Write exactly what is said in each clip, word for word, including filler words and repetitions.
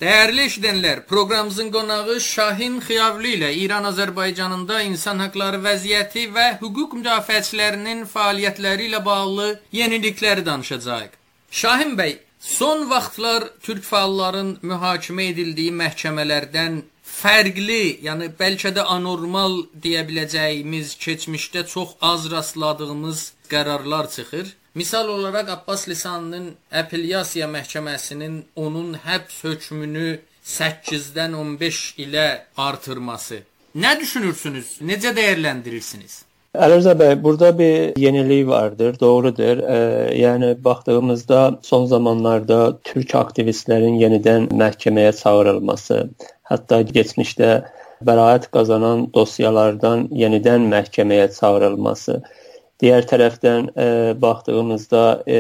Değerli eşidənlər, proqramımızın qonağı Şahin Xiyavlı ilə İran Azərbaycanında insan haqları vəziyyəti və hüquq müdafiəçilərinin fəaliyyətləri ilə bağlı yenilikləri danışacağıq. Şahin bəy, son vaxtlar türk fəalların mühakimə edildiyi məhkəmələrdən fərqli, yəni bəlkə də anormal deyə biləcəyimiz, keçmişdə çox az rastladığımız qərarlar çıxır. Misal olaraq Abbas Lisanının Apellyasiya məhkəməsinin onun həbs hökmünü səkkizdən on beş ilə artırması. Nə düşünürsünüz? Necə dəyərləndirirsiniz? Əlirza bəy, burada bir yenilik vardır, doğrudur. Ee, yəni baxdığımızda son zamanlarda türk aktivistlərin yenidən məhkəməyə çağırılması, hətta geçmişdə bəraət qazanan dosyalardan yenidən məhkəməyə çağırılması. Diğer tərəfdən e, baxdığımızda e,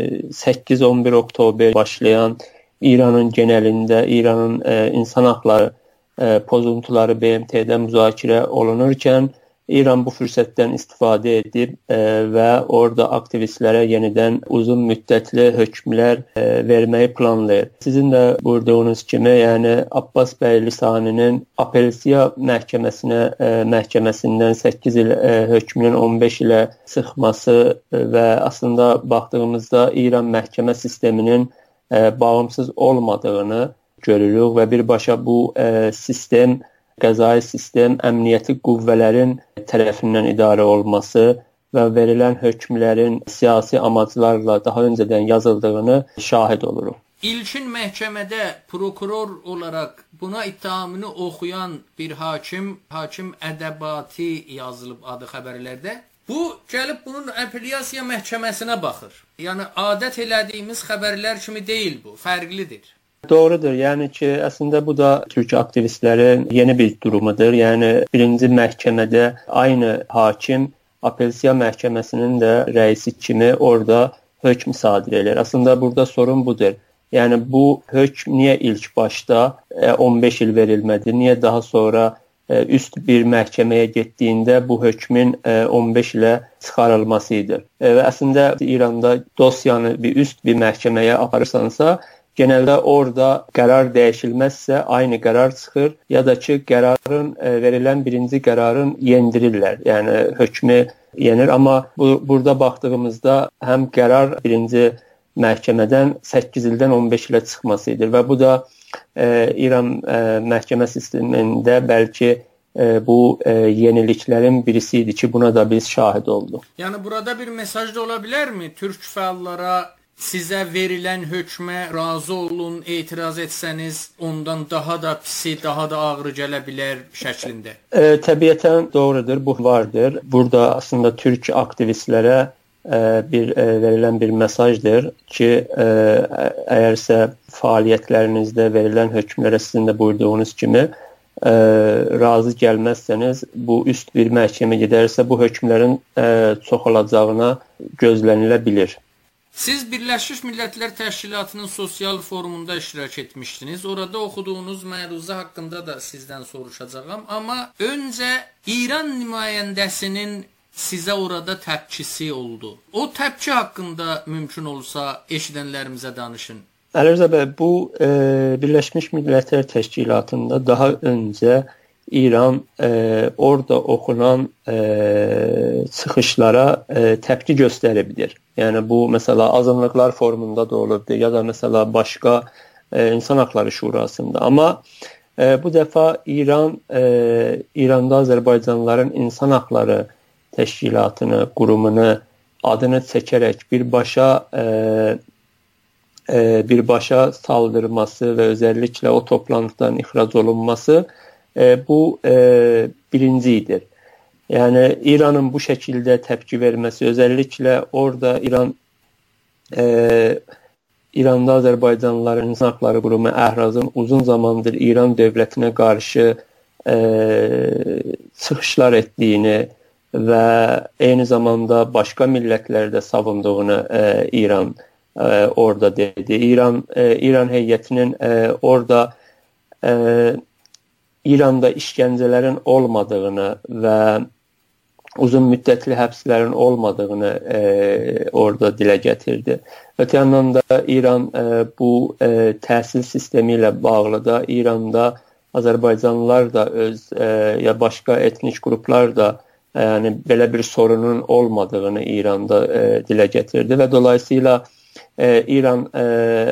səkkiz on bir oktober başlayan İranın genelində İranın e, insan haqları e, pozuntuları B M T'də müzakirə olunurkən İran bu fürsətdən istifadə edib e, və orada aktivistlərə yenidən uzun müddətli hökmlər e, verməyi planlayır. Sizin də buyurduğunuz kimi, yəni Abbas bəy Lisaninin Apellyasiya məhkəməsinə e, məhkəməsindən səkkiz il e, hökmünün on beş ilə çıxması və əslində baxdığımızda İran məhkəmə sisteminin e, bağımsız olmadığını görürük və birbaşa bu e, sistem qəzai sistem əmniyyəti qüvvələrin tərəfindən idarə olması və verilən hökmlərin siyasi amaclarla daha öncədən yazıldığını şahid oluruq. İlkin məhkəmədə prokuror olaraq buna ittihamını oxuyan bir hakim, hakim Ədəbati yazılıb adı xəbərlərdə. Bu gəlib bunun Apellyasiya məhkəməsinə baxır. Yəni adət elədiyimiz xəbərlər kimi deyil bu, fərqlidir. Doğrudur. Yəni ki, əslində bu da türk aktivistlərin yeni bir durumudur. Yəni birinci məhkəmədə aynı hakim Apellyasiya məhkəməsinin də rəisi kimi orada hökm sadir edir. Əslində burada sorun budur. Yəni bu hökm niyə ilk başda on beş il verilmədi? Niyə daha sonra üst bir məhkəməyə getdiyində bu hökmün on beş ilə çıxarılması idi? Və əslində İranda dosyanı bir üst bir məhkəməyə aparırsansa, genelde orada qərar dəyişilməzsə aynı qərar çıxır ya da ki qərarın e, verilən birinci qərarın yendirirlər. Yəni hökmü yenir, amma bu, burada baxdığımızda həm qərar birinci məhkəmədən səkkiz ildən on beş ilə çıxması idi və bu da e, İran e, məhkəmə sistemində bəlkə e, bu e, yeniliklərin birisi idi ki, buna da biz şahid olduq. Yəni burada bir mesaj da ola bilərmi? Türk fəallara sizə verilən hökmə razı olun, etiraz etsəniz, ondan daha da pisi, daha da ağrı gələ bilər şəklində. E, təbiətən doğrudur, bu vardır. Burada aslında türk aktivistlərə e, bir e, verilən bir mesajdır ki, e, əgərsə fəaliyyətlərinizdə verilən hökmlərə sizin də buyurduğunuz kimi e, razı gəlməzsəniz, bu üst bir məhkəmə gedərsə bu hökmlərin e, çox olacağına gözlənilə bilir. Siz Birləşmiş Millətlər Təşkilatının sosial forumunda iştirak etmişdiniz. Orada oxuduğunuz məruzə haqqında da sizdən soruşacağam. Amma öncə İran nümayəndəsinin sizə orada təpkisi oldu. O təpki haqqında mümkün olsa eşidənlərimizə danışın. Əlirza bəy, bu e, Birləşmiş Millətlər Təşkilatında daha öncə İran e, orada oxunan e, çıxışlara e, təpki göstəribdir. Yəni bu məsələ azınlıqlar forumunda da olubdu ya da məsələ başqa e, insan haqları şurasında. Amma e, bu dəfə İran e, İranda Azərbaycanlıların insan haqları təşkilatını, qurumunu adını çəkərək birbaşa e, e, birbaşa saldırması və özəlliklə o toplantıdan ixrac olunması e, bu e, birincidir. Yəni İranın bu şəkildə təpki verməsi, özəlliklə orada İran e, İranda Azərbaycanlıların insan haqları qurumu Əhrazın uzun zamandır İran dövlətinə qarşı e, çıxışlar etdiyini və eyni zamanda başqa millətlərdə savunduğunu e, İran e, orada dedi. İran e, İran heyətinin e, orada e, İranda işgəncələrin olmadığını və uzun müddətli həbslərin olmadığını e, orada dilə gətirdi. Ötə yandan da İran e, bu e, təhsil sistemi ilə bağlı da İranda Azərbaycanlılar da öz e, ya başqa etnik qruplar da e, yəni belə bir sorunun olmadığını İranda e, dilə gətirdi və dolayısıyla e, İran e,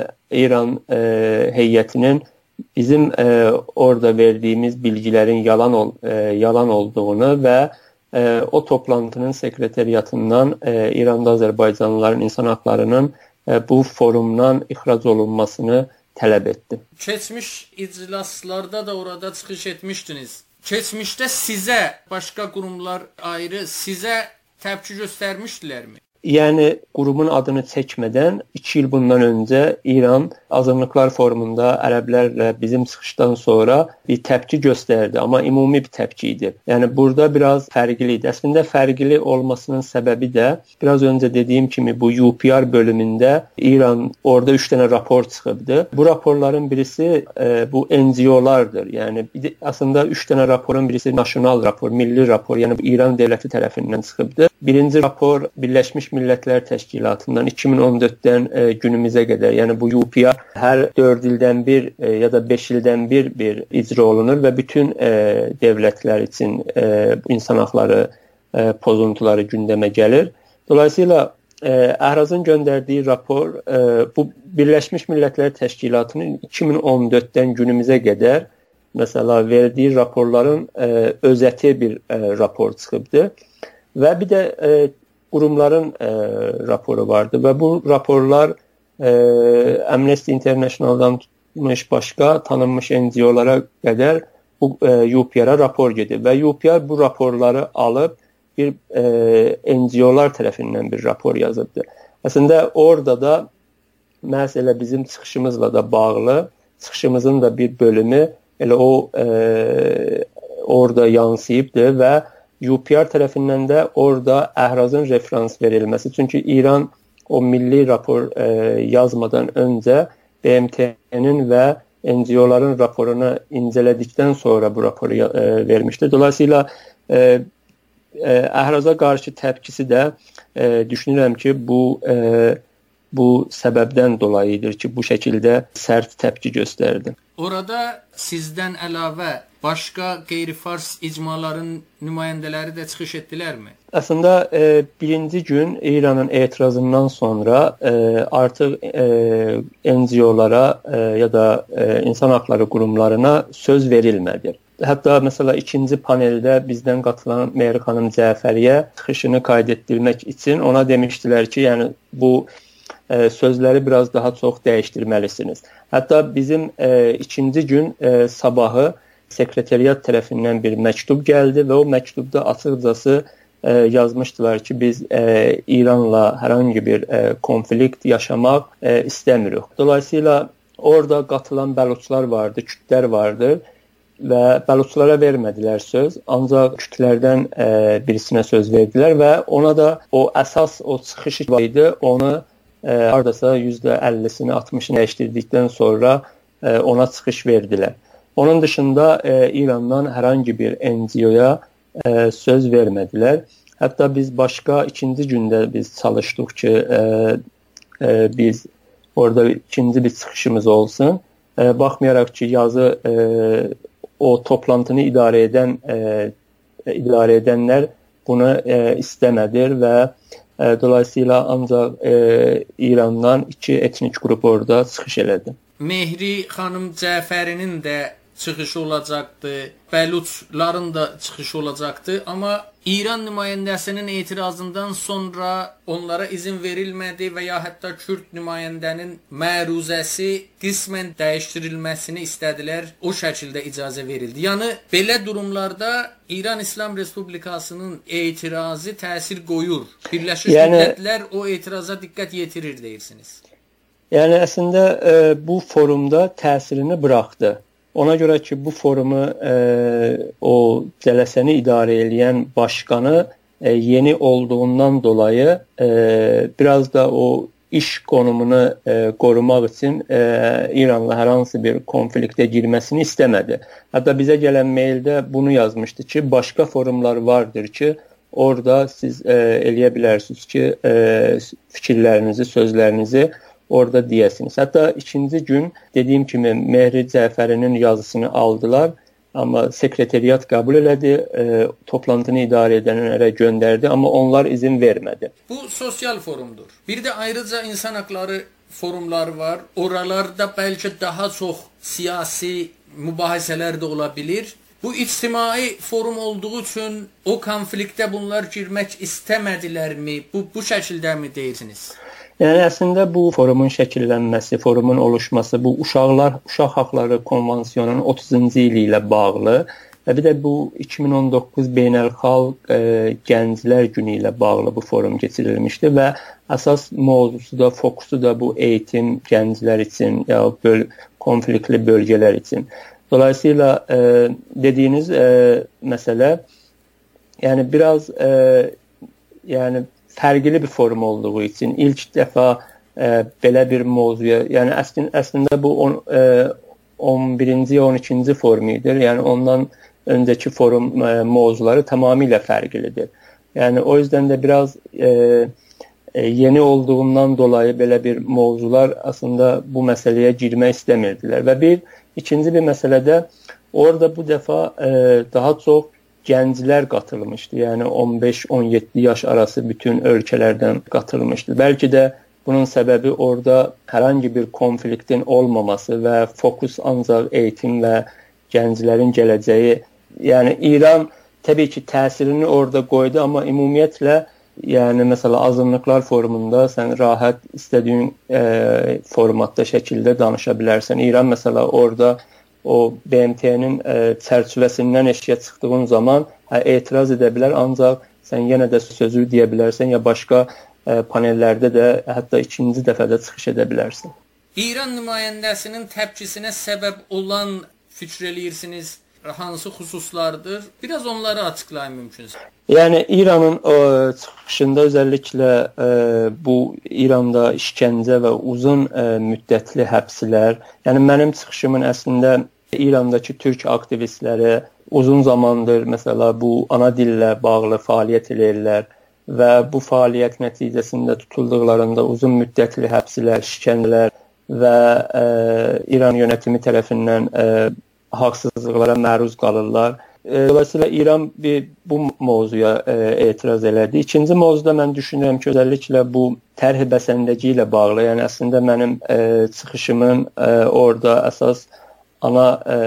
İran e, heyətinin bizim e, orada verdiyimiz bilgilərin yalan ol, e, yalan olduğunu və e, o toplantının sekretariatından e, İranda Azərbaycanlıların insan haqlarının e, bu forumdan ixrac olunmasını tələb etdi. Keçmiş iclaslarda da orada çıxış etmişdiniz. Keçmişdə sizə başqa qurumlar ayrı sizə təpki göstərmişdilərmi? Yəni qurumun adını çəkmədən iki il bundan öncə İran Azınlıqlar Forumunda ərəblərlə bizim çıxışdan sonra bir təpki göstərdi, amma ümumi bir təpki idi. Yəni burada biraz fərqli idi. Əslində fərqli olmasının səbəbi də biraz öncə dediyim kimi bu U P R bölümündə İran orada üç dənə rapor çıxıbdı. Bu raporların birisi e, bu N G O'lardır. Yəni əslində üç dənə raporun birisi nasional rapor, milli rapor, yəni İran dövləti tərəfindən çıxıbdı. Birinci rapor Birləşmiş Millətlər Təşkilatından iki min on dörddən e, günümüzə qədər, yəni bu U P R hər dörd ildən bir e, ya da beş ildən bir bir icra olunur və bütün e, dövlətlər üçün e, insan haqları e, pozuntuları gündəmə gəlir. Dolayısıyla e, Əhrazın göndərdiyi rapor e, bu Birləşmiş Millətlər Təşkilatının iki min on dörddən günümüzə qədər məsələ verdiyi raporların e, özəti bir e, rapor çıxıbdı. Və bir də e, qurumların e, raporu vardı və bu raporlar e, Amnesty International'dan tutmuş başqa tanınmış N G O'lara qədər bu e, U P R'a rapor gedir və U P R bu raporları alıb bir e, N G O'lar tərəfindən bir rapor yazıbdı. Əslində orada da məhz elə bizim çıxışımızla da bağlı, çıxışımızın da bir bölümü elə o e, orada yansıyıbdı və U P R tərəfindən də orada Əhrazın referans verilməsi. Çünki İran o milli rapor e, yazmadan öncə B M T'nin və N G O'ların raporunu incələdikdən sonra bu raporu e, vermişdir. Dolayısıyla e, e, Əhraza qarşı təpkisi də e, düşünürəm ki, bu e, bu səbəbdən dolayıdır ki, bu şəkildə sərt təpki göstərdi. Orada sizdən əlavə başqa qeyri-fars icmaların nümayəndələri də çıxış etdilərmi? Əslində e, birinci gün İranın etirazından sonra e, artıq e, N G O'lara e, ya da e, insan haqları qurumlarına söz verilmədi. Hətta məsələ ikinci paneldə bizdən qatılan Mehri xanım Cəfəriyə çıxışını qayd etdirmək üçün ona demişdilər ki, yəni bu e, sözləri biraz daha çox dəyişdirməlisiniz. Hətta bizim e, ikinci gün e, sabahı sekretariat tərəfindən bir məktub gəldi və o məktubda açıqcası e, yazmışdılar ki, biz e, İranla hər hangi bir e, konflikt yaşamaq e, istəmirik. Dolayısıyla orada qatılan bəluçlar vardı, kürdlər vardı və bəluçlara vermədilər söz, ancaq kürdlərdən e, birisinə söz verdilər və ona da o əsas o çıxışı var idi, onu e, hardasa yüzdə əllisini, altmışını dəyişdirdikdən sonra e, ona çıxış verdilər. Onun dışında e, İrandan hər hangi bir N G O'ya e, söz vermədilər. Hətta biz başqa ikinci gündə biz çalışdıq ki, e, e, biz orada ikinci bir çıxışımız olsun. E, baxmayaraq ki, yazı e, o toplantını idarə edən e, idarə edənlər bunu e, istəmədir və e, dolayısıyla ancaq e, İrandan iki etnik qrup orada çıxış elədi. Mehri xanım Cəfərinin də çıxışı olacaqdı, bəluçların da çıxışı olacaqdı, amma İran nümayəndəsinin etirazından sonra onlara izin verilmədi və ya hətta Kürd nümayəndənin məruzəsi qismən dəyişdirilməsini istədilər, o şəkildə icazə verildi. Yəni, belə durumlarda İran İslam Respublikasının etirazı təsir qoyur. Birləşmiş yəni, Millətlər o etiraza diqqət yetirir deyirsiniz. Yəni, əslində e, bu forumda təsirini buraxdı. Ona görə ki, bu forumu e, o cələsəni idarə edən başqanı e, yeni olduğundan dolayı e, biraz da o iş konumunu e, qorumaq üçün e, İranla hər hansı bir konfliktə girməsini istəmədi. Hətta bizə gələn maildə bunu yazmışdı ki, başqa forumlar vardır ki, orada siz e, eləyə bilərsiniz ki, e, fikirlərinizi, sözlərinizi orada deyəsiniz. Hətta ikinci gün dediyim kimi Mehri Cəfərinin yazısını aldılar, amma sekretariat qəbul elədi, e, toplantını idarə edənlərə göndərdi, amma onlar izin vermədi. Bu sosial forumdur. Bir də ayrıca insan haqları forumları var. Oralarda bəlkə daha çox siyasi mübahisələr də ola bilir. Bu ictimai forum olduğu üçün o konfliktə bunlar girmək istəmədilərmi? Bu bu şəkildəmi deyirsiniz? Yəni əslində bu forumun şəkillənməsi, forumun oluşması bu uşaqlar, uşaq haqları konvensiyonunun otuzuncu ili ilə bağlı və bir də bu iki min on doqquz Beynəlxalq e, Gənclər Günü ilə bağlı bu forum keçirilmişdi və əsas mövzusu da, fokusu da bu eğitim gənclər üçün ya böl konfliktli bölgələr üçün. Dolayısıyla e, dediyiniz e, məsələ yəni biraz e, yəni fərqli bir forum olduğu üçün ilk dəfə e, belə bir mövzuya, yəni əslində, əslində bu on, e, on birinci on ikinci forum idi. Yəni ondan öncəki forum e, mövzuları tamamilə fərqlidir. Yəni o yüzden də biraz e, e, yeni olduğundan dolayı belə bir mövzular aslında bu məsələyə girmək istəmirdilər və bir ikinci bir məsələdə orada bu dəfə e, daha çox gənclər qatılmışdı. Yəni on beş on yeddi yaş arası bütün ölkələrdən qatılmışdı. Bəlkə də bunun səbəbi orada hər hangi bir konfliktin olmaması və fokus ancaq eğitim və gənclərin gələcəyi. Yəni İran təbii ki təsirini orada qoydu, amma ümumiyyətlə yəni məsələ azınlıqlar forumunda sən rahat istədiyin e, formatda şəkildə danışa bilərsən. İran məsələ orada o B M T'nin e, çərçivəsindən eşiyə çıxdığın zaman hə, etiraz edə bilər, ancaq sən yenə də sözü deyə bilərsən ya başqa e, panellərdə də hətta ikinci dəfədə çıxış edə bilərsən. İran nümayəndəsinin təpkisinə səbəb olan fikir eləyirsiniz hansı xüsuslardır? Biraz onları açıqlayın mümkünsə. Yəni İranın o, çıxışında özəlliklə e, bu İranda işgəncə və uzun e, müddətli həbslər, yəni mənim çıxışımın əslində İrandakı türk aktivistləri uzun zamandır məsələ bu ana dillə bağlı fəaliyyət eləyirlər və bu fəaliyyət nəticəsində tutulduqlarında uzun müddətli həbslər, işgəncələr və e, İran yönetimi tərəfindən e, haqsızlıqlara məruz qalırlar. Dolayısıyla İran bir, bu mövzuya e, etiraz elədi. İkinci mövzuda mən düşünürəm ki, özəlliklə bu tərh bəsəndəci ilə bağlı, yəni əslində mənim e, çıxışımın e, orada əsas ana e,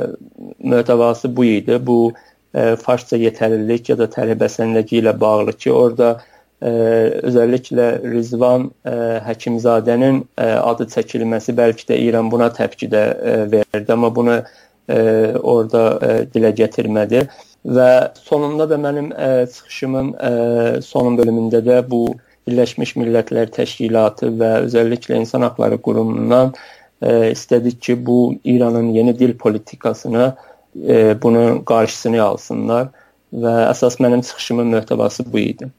möhtəvası bu idi. Bu e, farsça yetərlilik ya da tərh bəsəndəci ilə bağlı ki, orada e, özəlliklə Rizvan e, Həkimzadənin e, adı çəkilməsi bəlkə də İran buna təpki də e, verdi, amma bunu E, orada e, dilə gətirmədi və sonunda da mənim e, çıxışımın e, son bölümündə də bu Birləşmiş Millətlər Təşkilatı və özəlliklə İnsan Haqları Qurumundan e, istədik ki, bu İranın yeni dil politikasını e, bunun qarşısını alsınlar və əsas mənim çıxışımın möhtəvası bu idi.